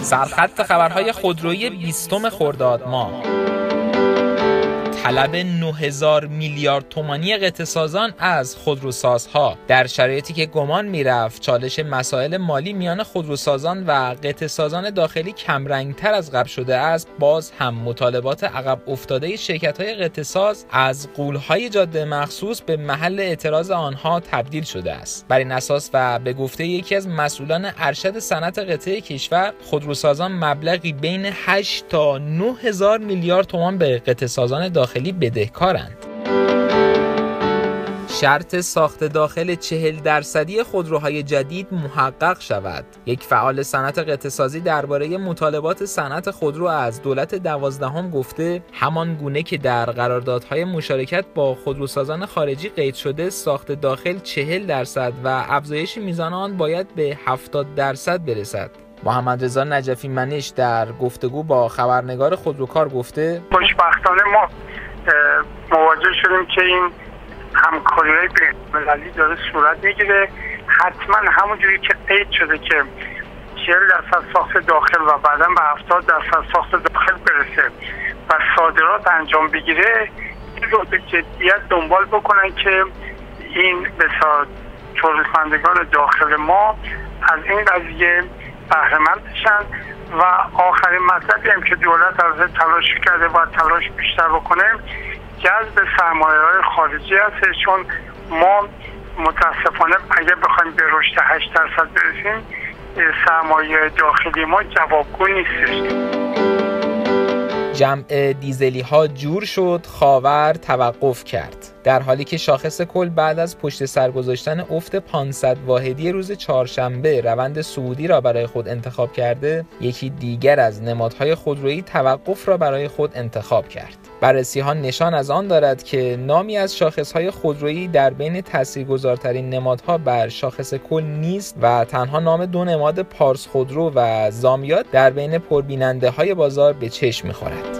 سرخط خبرهای خودرویی 20 خرداد ماه: طلب 9000 میلیارد تومانی قطعه‌سازان از خودروسازها. در شرایطی که گمان میرفت چالش مسائل مالی میان خودروسازان و قطعه‌سازان داخلی کمرنگتر از قبل شده است، باز هم مطالبات عقب افتاده شرکت‌های قطعه‌ساز از غول‌های جاده مخصوص به محل اعتراض آنها تبدیل شده است. بر این اساس و به گفته یکی از مسئولان ارشد صنعت قطعه کشور، خودروسازان مبلغی بین 8 تا 9000 میلیارد تومان به قطعه‌سازان داخلی بدهکارند. شرط ساخت داخل 40% خودروهای جدید محقق شود. یک فعال صنعت قطعه‌سازی درباره مطالبات صنعت خودرو از دولت 12 گفته همان گونه که در قراردادهای مشارکت با خودروسازان خارجی قید شده، ساخت داخل 40% و افزایش میزان آن باید به 70% برسد. محمد رضا نجفی منش در گفتگو با خبرنگار خودروکار گفته خوشبختانه ما مواجه شدیم که این همکاری‌های بین‌المللی داره صورت میگیره. حتما همونجوری که قید شده که 40% ساخت داخل و بعدا به 70% ساخت داخل برسه و صادرات انجام بگیره، این رو به جدیت دنبال بکنن که این بسیار تولیدکنندگان داخل ما از این قضیه بهره‌مند بشن. و آخرین مطلبی هم که دولت از تلاش کرده باید تلاش بیشتر بکنه، جذب سرمایه‌های خارجی هست، چون ما متاسفانه اگر بخوایم به رشد 8% برسیم، سرمایه داخلی ما جوابگو نیستش. جمع دیزلی ها جور شد، خاور توقف کرد. در حالی که شاخص کل بعد از پشت سر گذاشتن افت 500 واحدی روز چهارشنبه روند صعودی را برای خود انتخاب کرده، یکی دیگر از نمادهای خودرویی توقف را برای خود انتخاب کرد. بررسی ها نشان از آن دارد که نامی از شاخصهای خودرویی در بین تاثیرگذارترین نمادها بر شاخص کل نیست و تنها نام 2 نماد پارس خودرو و زامیات در بین پربیننده های بازار به چشم می‌خورد.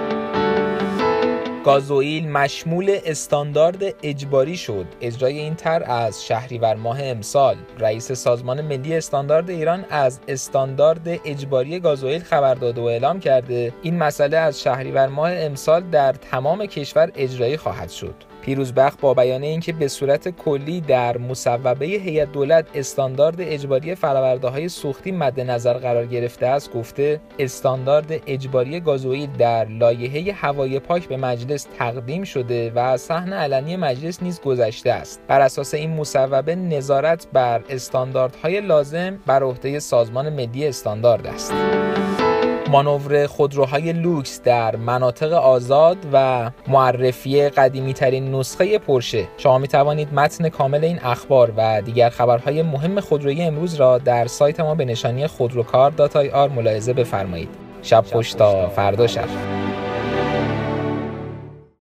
گازوئیل مشمول استاندارد اجباری شد. اجرای این طرح از شهریور ماه امسال. رئیس سازمان ملی استاندارد ایران از استاندارد اجباری گازوئیل خبر داده و اعلام کرده این مسئله از شهریور ماه امسال در تمام کشور اجرایی خواهد شد. پیروزبخت با بیان اینکه به صورت کلی در مصوبه هیئت دولت استاندارد اجباری فرآورده‌های سوختی مد نظر قرار گرفته است، گفته استاندارد اجباری گازوئیل در لایحه هوای پاک به مجلس تقدیم شده و از صحن علنی مجلس نیز گذشته است. بر اساس این مصوبه نظارت بر استانداردهای لازم بر عهده سازمان ملی استاندارد است. مانور خودروهای لوکس در مناطق آزاد و معرفی قدیمی ترین نسخه پورشه. شما می توانید متن کامل این اخبار و دیگر خبرهای مهم خودرویی امروز را در سایت ما به نشانی خودروکار.ir ملاحظه بفرمایید. شب خوش تا فردا شب.